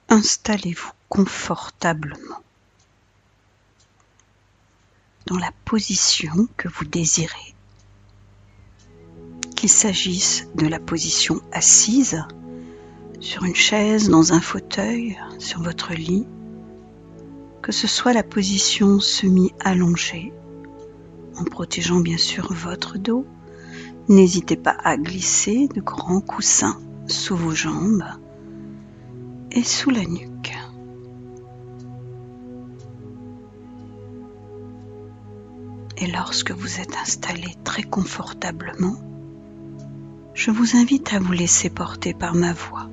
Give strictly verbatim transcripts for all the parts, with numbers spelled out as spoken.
Installez-vous confortablement dans la position que vous désirez, qu'il s'agisse de la position assise, sur une chaise, dans un fauteuil, sur votre lit, que ce soit la position semi-allongée, en protégeant bien sûr votre dos. N'hésitez pas à glisser de grands coussins sous vos jambes et sous la nuque. Et lorsque vous êtes installé très confortablement, je vous invite à vous laisser porter par ma voix.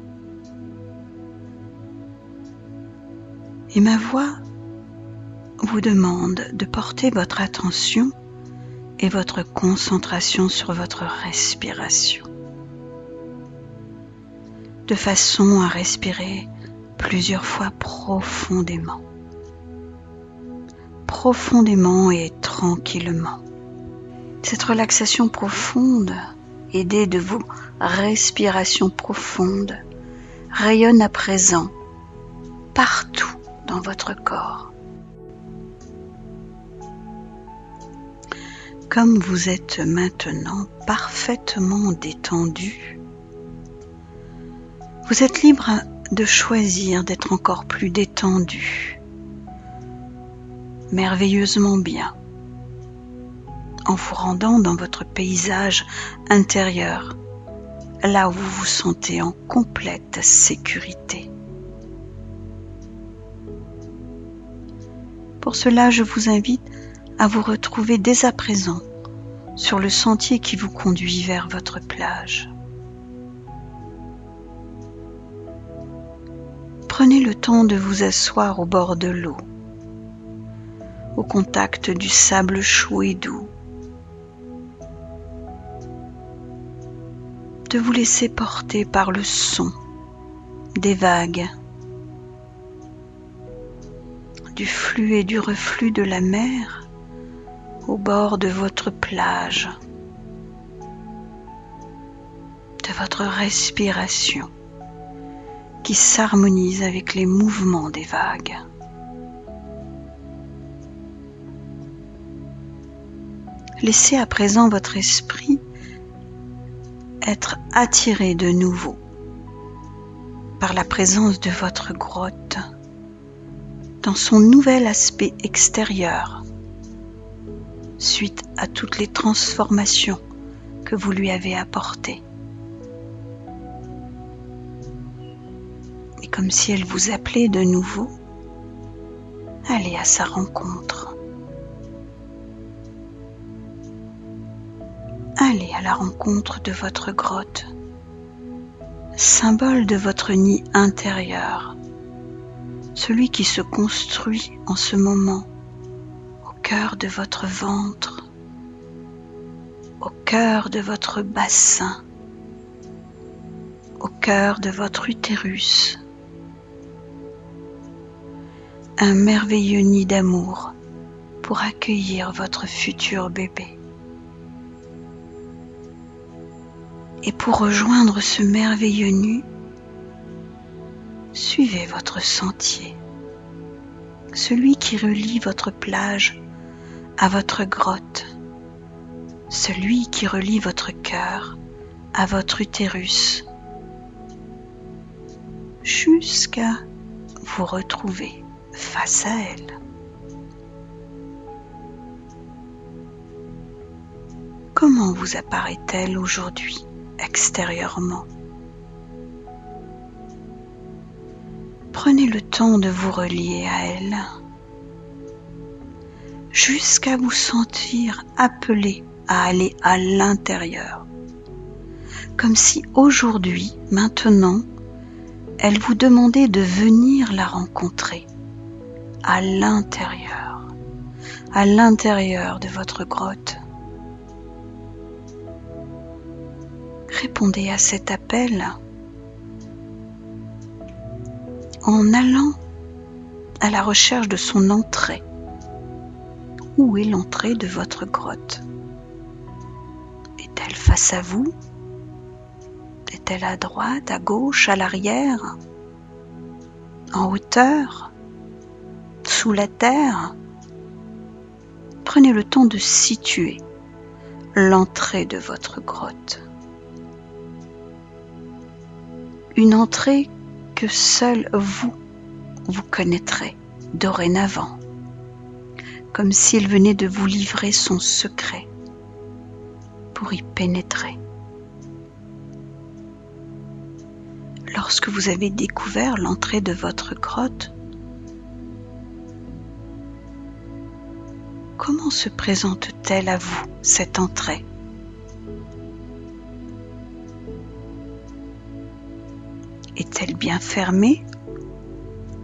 Et ma voix vous demande de porter votre attention et votre concentration sur votre respiration, de façon à respirer plusieurs fois profondément, profondément et tranquillement. Cette relaxation profonde, aidée de vos respirations profondes, rayonne à présent partout dans votre corps. Comme vous êtes maintenant parfaitement détendu, vous êtes libre de choisir d'être encore plus détendu, merveilleusement bien, en vous rendant dans votre paysage intérieur, là où vous vous sentez en complète sécurité. Pour cela, je vous invite à vous retrouver dès à présent sur le sentier qui vous conduit vers votre plage. Prenez le temps de vous asseoir au bord de l'eau, au contact du sable chaud et doux, de vous laisser porter par le son des vagues, du flux et du reflux de la mer au bord de votre plage, de votre respiration qui s'harmonise avec les mouvements des vagues. Laissez à présent votre esprit être attiré de nouveau par la présence de votre grotte dans son nouvel aspect extérieur, suite à toutes les transformations que vous lui avez apportées. Et comme si elle vous appelait de nouveau, allez à sa rencontre. Allez à la rencontre de votre grotte, symbole de votre nid intérieur, celui qui se construit en ce moment au cœur de votre ventre, au cœur de votre bassin, au cœur de votre utérus. Un merveilleux nid d'amour pour accueillir votre futur bébé. Et pour rejoindre ce merveilleux nid, suivez votre sentier, celui qui relie votre plage à votre grotte, celui qui relie votre cœur à votre utérus, jusqu'à vous retrouver face à elle. Comment vous apparaît-elle aujourd'hui extérieurement? Prenez le temps de vous relier à elle, jusqu'à vous sentir appelé à aller à l'intérieur, comme si aujourd'hui, maintenant, elle vous demandait de venir la rencontrer à l'intérieur, à l'intérieur de votre grotte. Répondez à cet appel en allant à la recherche de son entrée. Où est l'entrée de votre grotte? Est-elle face à vous? Est-elle à droite, à gauche, à l'arrière? en hauteur, sous la terre. Prenez le temps de situer l'entrée de votre grotte. Une entrée que seul vous, vous connaîtrez dorénavant, comme s'il venait de vous livrer son secret pour y pénétrer. Lorsque vous avez découvert l'entrée de votre grotte, comment se présente-t-elle à vous, cette entrée ? Est-elle bien fermée, ouverte ?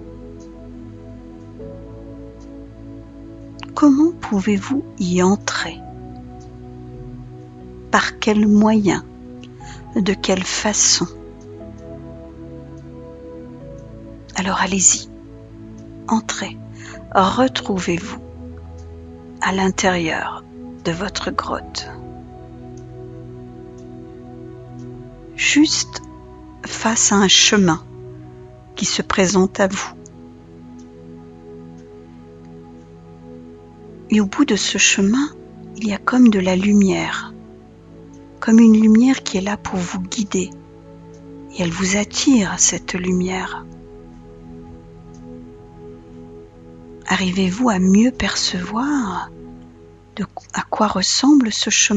Comment pouvez-vous y entrer ? Par quels moyens ? De quelle façon ? Alors allez-y, entrez, retrouvez-vous à l'intérieur de votre grotte. Juste face à un chemin qui se présente à vous. Et au bout de ce chemin, il y a comme de la lumière, comme une lumière qui est là pour vous guider. Et elle vous attire, cette lumière. Arrivez-vous à mieux percevoir de à quoi ressemble ce chemin ?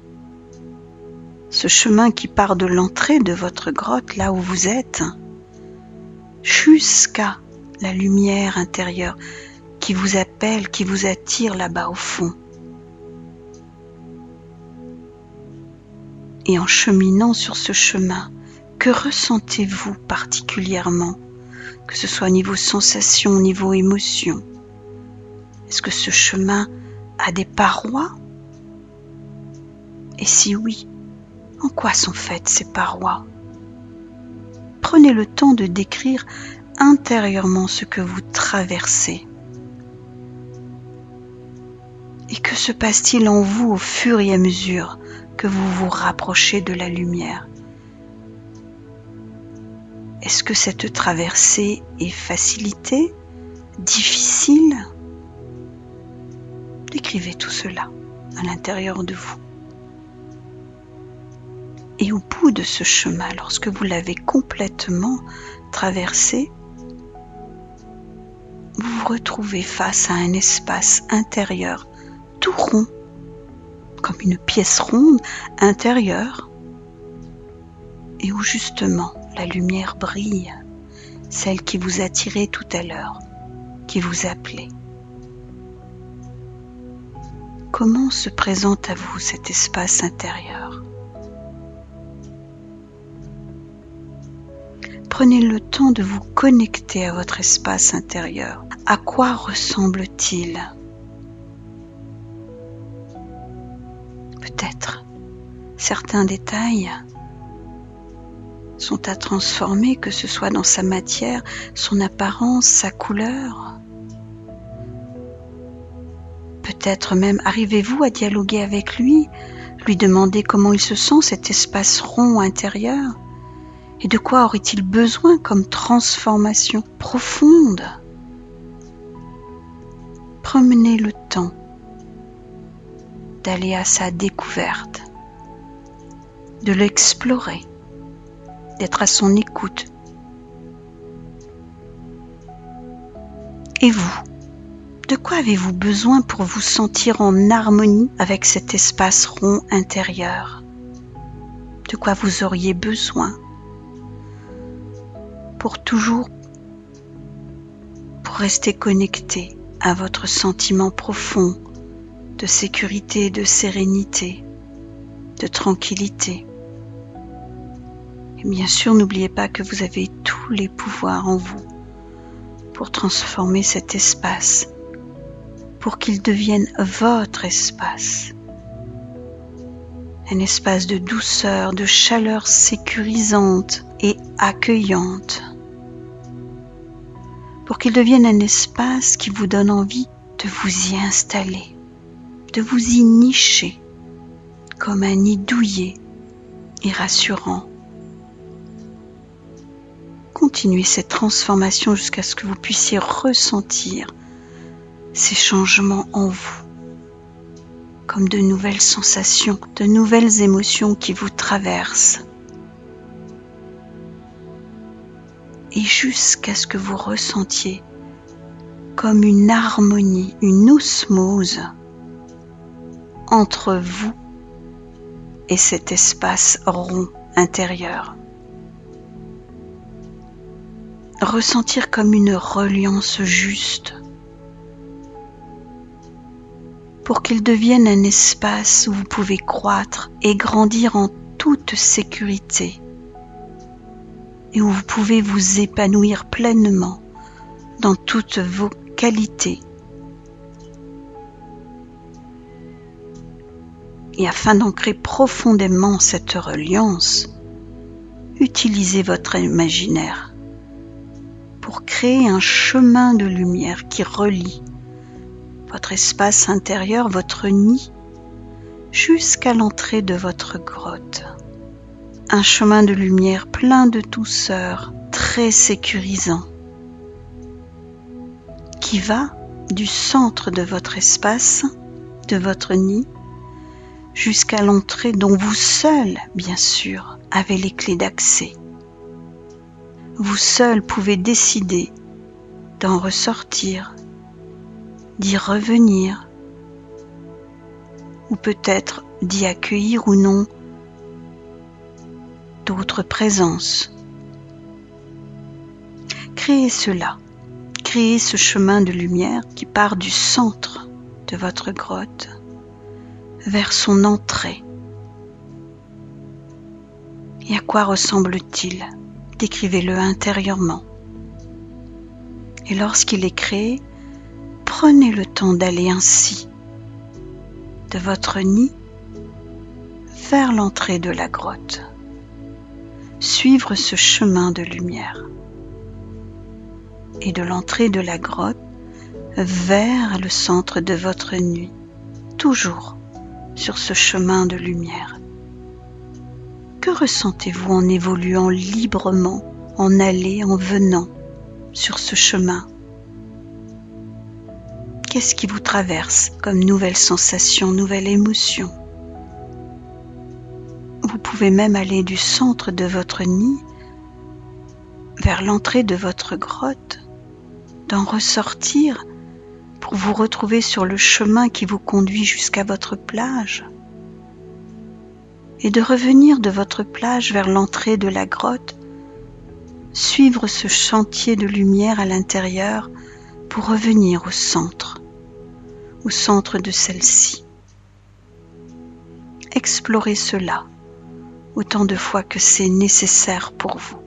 Ce chemin qui part de l'entrée de votre grotte, là où vous êtes, jusqu'à la lumière intérieure qui vous appelle, qui vous attire là-bas au fond. Et en cheminant sur ce chemin, que ressentez-vous particulièrement ? Que ce soit au niveau sensation, au niveau émotion. Est-ce que ce chemin a des parois ? Et si oui, en quoi sont faites ces parois ? Prenez le temps de décrire intérieurement ce que vous traversez. Et que se passe-t-il en vous au fur et à mesure que vous vous rapprochez de la lumière ? Est-ce que cette traversée est facilitée, difficile ? Décrivez tout cela à l'intérieur de vous. Et au bout de ce chemin, lorsque vous l'avez complètement traversé, vous vous retrouvez face à un espace intérieur tout rond, comme une pièce ronde intérieure, et où justement la lumière brille, celle qui vous attirait tout à l'heure, qui vous appelait. Comment se présente à vous cet espace intérieur ? Prenez le temps de vous connecter à votre espace intérieur. À quoi ressemble-t-il ? Peut-être certains détails sont à transformer, que ce soit dans sa matière, son apparence, sa couleur. Peut-être même arrivez-vous à dialoguer avec lui, lui demander comment il se sent, cet espace rond intérieur, et de quoi aurait-il besoin comme transformation profonde. Prenez le temps d'aller à sa découverte, de l'explorer, d'être à son écoute. Et vous, de quoi avez-vous besoin pour vous sentir en harmonie avec cet espace rond intérieur ? De quoi vous auriez besoin pour toujours, pour rester connecté à votre sentiment profond de sécurité, de sérénité, de tranquillité. Et bien sûr, n'oubliez pas que vous avez tous les pouvoirs en vous pour transformer cet espace, pour qu'il devienne votre espace. Un espace de douceur, de chaleur sécurisante et accueillante. Pour qu'il devienne un espace qui vous donne envie de vous y installer, de vous y nicher comme un nid douillet et rassurant. continuez cette transformation jusqu'à ce que vous puissiez ressentir ces changements en vous, comme de nouvelles sensations, de nouvelles émotions qui vous traversent. Et jusqu'à ce que vous ressentiez comme une harmonie, une osmose entre vous et cet espace rond intérieur. Ressentir comme une reliance juste pour qu'il devienne un espace où vous pouvez croître et grandir en toute sécurité et où vous pouvez vous épanouir pleinement dans toutes vos qualités. Et afin d'ancrer profondément cette reliance, utilisez votre imaginaire pour créer un chemin de lumière qui relie votre espace intérieur, votre nid, jusqu'à l'entrée de votre grotte. Un chemin de lumière plein de douceur, très sécurisant, qui va du centre de votre espace, de votre nid, jusqu'à l'entrée dont vous seul, bien sûr, avez les clés d'accès. Vous seul pouvez décider d'en ressortir, d'y revenir, ou peut-être d'y accueillir ou non d'autres présences. Créez cela, créez ce chemin de lumière qui part du centre de votre grotte vers son entrée. Et à quoi ressemble-t-il? Décrivez-le intérieurement. Et lorsqu'il est créé, prenez le temps d'aller ainsi de votre nid vers l'entrée de la grotte. Suivre ce chemin de lumière et de l'entrée de la grotte vers le centre de votre nuit, toujours sur ce chemin de lumière. Que ressentez-vous en évoluant librement, en allant, en venant sur ce chemin? Qu'est-ce qui vous traverse comme nouvelle sensation, nouvelle émotion? Vous pouvez même aller du centre de votre nid vers l'entrée de votre grotte, d'en ressortir pour vous retrouver sur le chemin qui vous conduit jusqu'à votre plage et de revenir de votre plage vers l'entrée de la grotte, suivre ce chantier de lumière à l'intérieur pour revenir au centre, au centre de celle-ci. Explorez cela autant de fois que c'est nécessaire pour vous.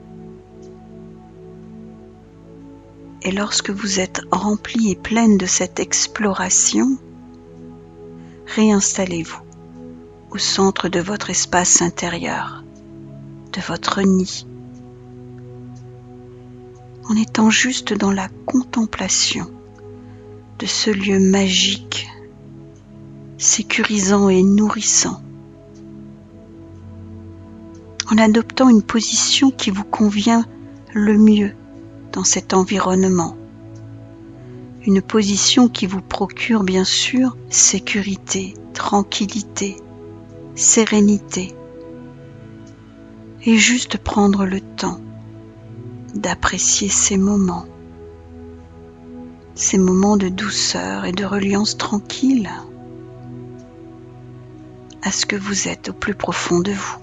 Et lorsque vous êtes rempli et pleine de cette exploration, réinstallez-vous au centre de votre espace intérieur, de votre nid, en étant juste dans la contemplation de ce lieu magique, sécurisant et nourrissant, en adoptant une position qui vous convient le mieux dans cet environnement. Une position qui vous procure bien sûr sécurité, tranquillité, sérénité. Et juste prendre le temps d'apprécier ces moments, ces moments de douceur et de reliance tranquille à ce que vous êtes au plus profond de vous.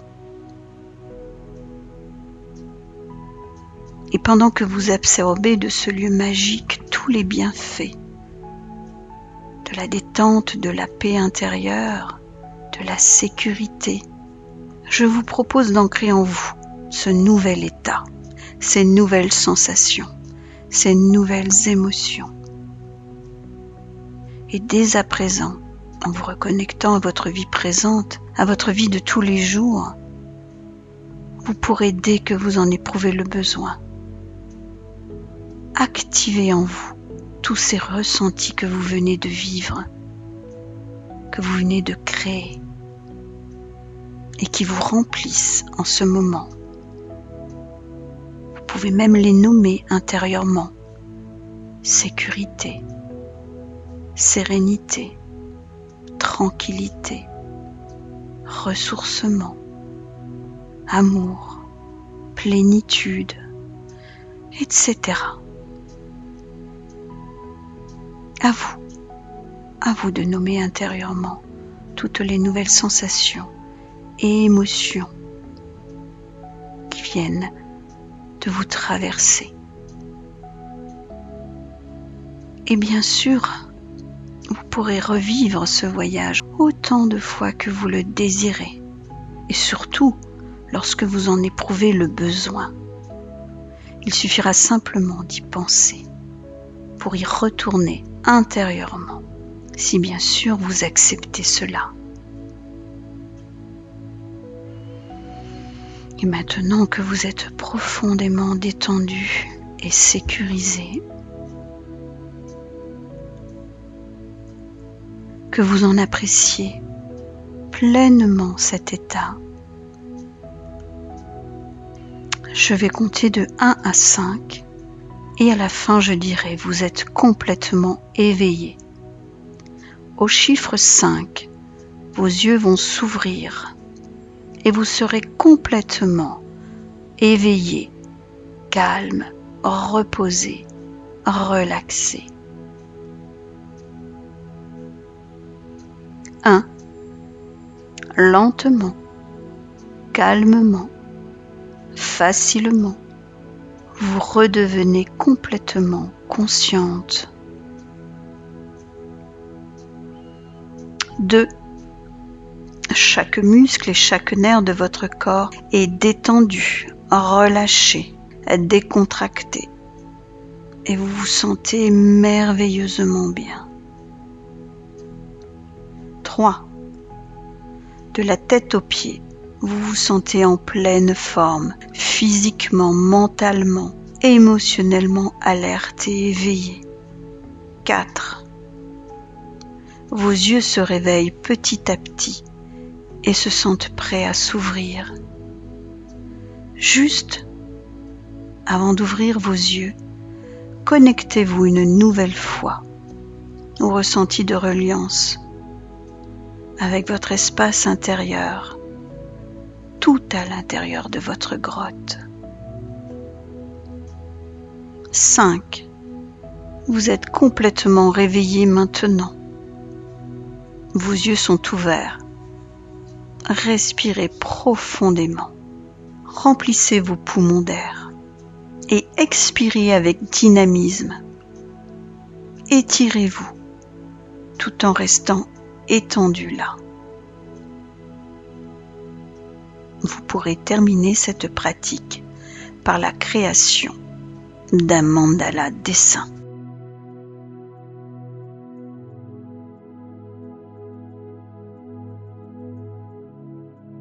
Et pendant que vous absorbez de ce lieu magique tous les bienfaits, de la détente, de la paix intérieure, de la sécurité, je vous propose d'ancrer en vous ce nouvel état, ces nouvelles sensations, ces nouvelles émotions. Et dès à présent, en vous reconnectant à votre vie présente, à votre vie de tous les jours, vous pourrez, dès que vous en éprouvez le besoin, activez en vous tous ces ressentis que vous venez de vivre, que vous venez de créer et qui vous remplissent en ce moment. Vous pouvez même les nommer intérieurement. Sécurité, sérénité, tranquillité, ressourcement, amour, plénitude, et cetera. À vous, à vous de nommer intérieurement toutes les nouvelles sensations et émotions qui viennent de vous traverser. Et bien sûr, vous pourrez revivre ce voyage autant de fois que vous le désirez, et surtout lorsque vous en éprouvez le besoin. Il suffira simplement d'y penser pour y retourner intérieurement, si bien sûr vous acceptez cela. Et maintenant que vous êtes profondément détendu et sécurisé, que vous en appréciez pleinement cet état, je vais compter de un à cinq et à la fin je dirai vous êtes complètement éveillé. Au chiffre cinq, vos yeux vont s'ouvrir et vous serez complètement éveillé, calme, reposé, relaxé. un. Lentement, calmement, facilement, vous redevenez complètement consciente. deux. Chaque muscle et chaque nerf de votre corps est détendu, relâché, décontracté. Et vous vous sentez merveilleusement bien. trois. De la tête aux pieds, vous vous sentez en pleine forme, physiquement, mentalement, émotionnellement alerte et éveillé. quatre. Vos yeux se réveillent petit à petit et se sentent prêts à s'ouvrir. Juste avant d'ouvrir vos yeux, connectez-vous une nouvelle fois au ressenti de reliance avec votre espace intérieur, tout à l'intérieur de votre grotte. cinq. Vous êtes complètement réveillé maintenant. Vos yeux sont ouverts. Respirez profondément. Remplissez vos poumons d'air et expirez avec dynamisme. Étirez-vous tout en restant étendu là. Vous pourrez terminer cette pratique par la création d'un mandala dessin.